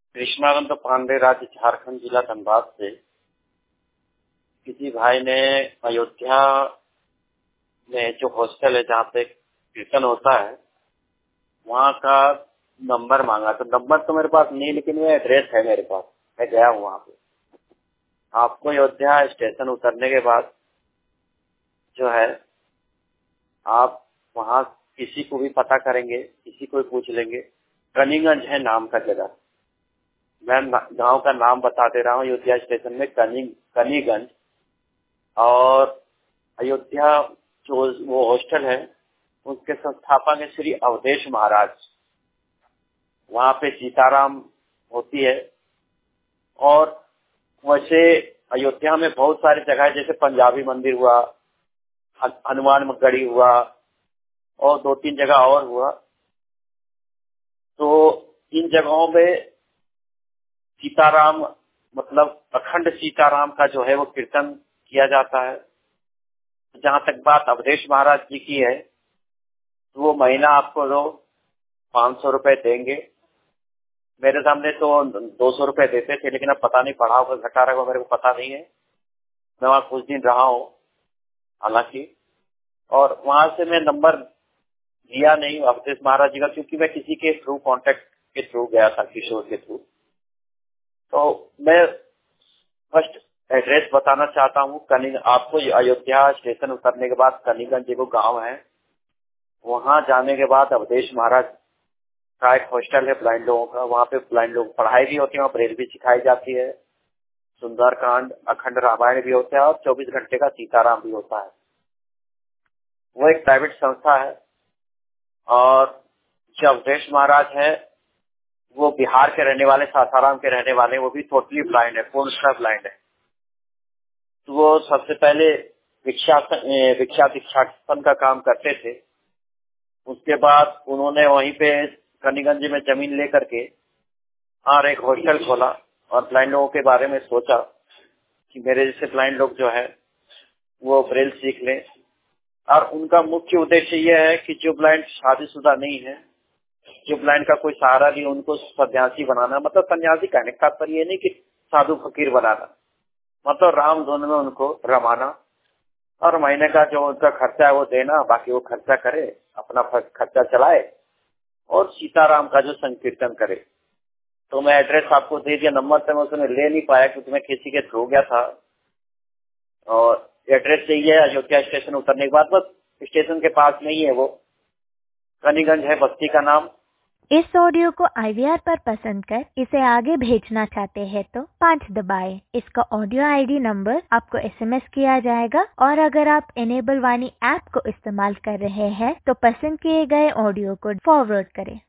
कृष्णानंद पांडे, राज्य झारखंड, जिला धनबाद से। किसी भाई ने अयोध्या में जो हॉस्टल है जहाँ पे कीर्तन होता है वहाँ का नंबर मांगा। तो नंबर तो मेरे पास नहीं, लेकिन वो एड्रेस है मेरे पास, मैं गया हूँ वहाँ पे। आपको अयोध्या स्टेशन उतरने के बाद जो है आप वहाँ किसी को भी पता करेंगे, किसी को भी पूछ लेंगे, कनीगंज है नाम का जगह। मैं गांव का नाम बता दे रहा हूँ। अयोध्या स्टेशन में कनीगंज, और अयोध्या जो वो हॉस्टल है उसके संस्थापक है श्री अवधेश महाराज। वहाँ पे सीताराम होती है। और वैसे अयोध्या में बहुत सारी जगह है, जैसे पंजाबी मंदिर हुआ, हनुमान गढ़ी हुआ, और 2-3 जगह और हुआ। तो इन जगहों में सीताराम मतलब अखंड सीताराम का जो है वो कीर्तन किया जाता है। जहाँ तक बात अवधेश महाराज जी की है तो वो महीना आपको 500 रुपए देंगे। मेरे सामने तो 200 रुपए देते थे, लेकिन अब पता नहीं बढ़ा होगा घटा रहा होगा, मेरे को पता नहीं है। मैं वहाँ कुछ दिन रहा हूँ हालांकि, और वहां से मैं नंबर दिया नहीं अवधेश महाराज जी का, क्योंकि मैं किसी के थ्रू कॉन्टेक्ट के थ्रू गया था, किशोर के थ्रू। तो मैं फर्स्ट एड्रेस बताना चाहता हूँ। आपको अयोध्या स्टेशन उतरने के बाद कनीगंज जो गांव है, वहां जाने के बाद अवधेश महाराज का एक हॉस्टल है ब्लाइंड लोगों का। वहाँ पे ब्लाइंड लोग पढ़ाई भी होती है, वहाँ ब्रेल भी सिखाई जाती है, सुंदरकांड, अखंड रामायण भी होता है, और 24 घंटे का सीताराम भी होता है। वो एक प्राइवेट संस्था है। और जो अवधेश महाराज है वो बिहार के रहने वाले, सासाराम के रहने वाले, वो भी टोटली ब्लाइंड है, पूर्णतः ब्लाइंड है। तो वो सबसे पहले भिक्षा भिक्षाटन का काम करते थे। उसके बाद उन्होंने वहीं पे कनीगंज में जमीन लेकर के और एक हॉस्टल खोला, और ब्लाइंड लोगों के बारे में सोचा कि मेरे जैसे ब्लाइंड लोग जो है वो ब्रेल सीख लें। और उनका मुख्य उद्देश्य यह है कि जो ब्लाइंड शादीशुदा नहीं है, जो ब्लाइंड का कोई सहारा नहीं, उनको सन्यासी बनाना। मतलब सन्यासी कहने का तात्पर्य ये नहीं कि साधु फकीर बनाना, मतलब राम धुन में उनको रमाना, और महीने का जो उनका खर्चा है वो देना, बाकी वो खर्चा करे, अपना खर्चा चलाए, और सीताराम का जो संकीर्तन करे। तो मैं एड्रेस आपको दे दिया, नंबर से मैं उसमें ले नहीं पाया क्योंकि मैं किसी के थ्रू गया था। और एड्रेस चाहिए अयोध्या स्टेशन उतरने के बाद, बस स्टेशन के पास में ही है वो, कनीगंज है बस्ती का नाम। इस ऑडियो को IVR पर पसंद कर इसे आगे भेजना चाहते हैं तो 5 दबाएं। इसका ऑडियो ID नंबर आपको SMS किया जाएगा, और अगर आप इनेबल वाणी ऐप को इस्तेमाल कर रहे हैं तो पसंद किए गए ऑडियो को फॉरवर्ड करें।